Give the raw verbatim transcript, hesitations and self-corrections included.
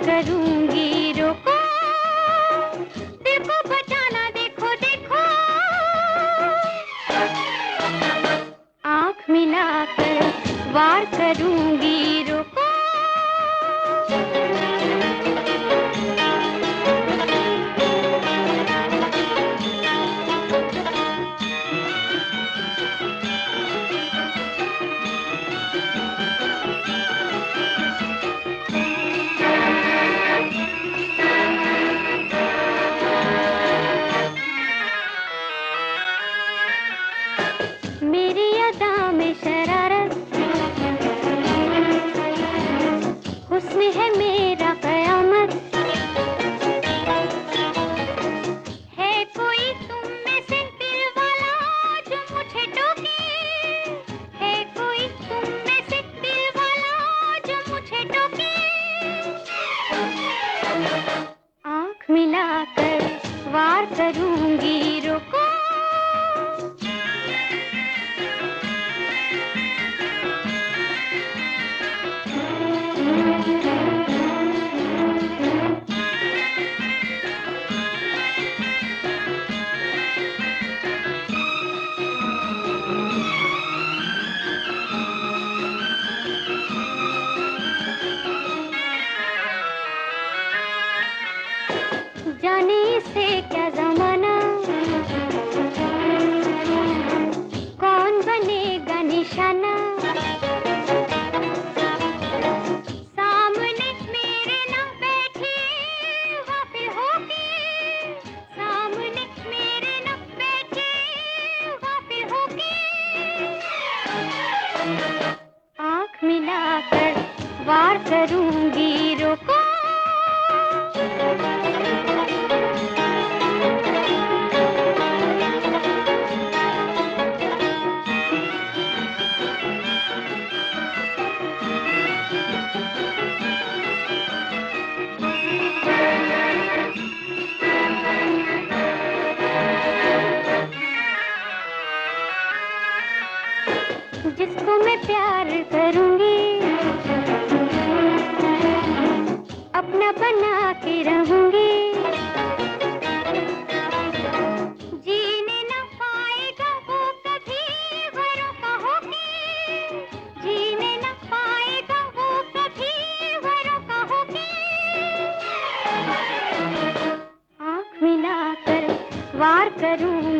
करूंगी, रोको दिल को बचाना, देखो देखो आँख मिलाकर वार करूंगी, रोको मेरी अदा में शरारत, हुस्न है मेरा कयामत, है कोई तुम में से दिल वाला जो मुझे टोके, है कोई तुम में से दिल वाला जो मुझे टोके, आँख मिलाकर वार करूंगी, रोको जाने से क्या जमाना, कौन बनेगा निशाना, सामने मेरे ना बैठी वाफे होगी, सामने मेरे ना बैठी वाफे होगी, आँख मिलाकर वार करूंगी, रोको जिसको मैं प्यार करूंगी, अपना बना के रहूंगी, जीने न पाएगा वो कभी वरों का होके, जीने न पाएगा वो कभी वरों का होके, आँख मिलाकर वार करूं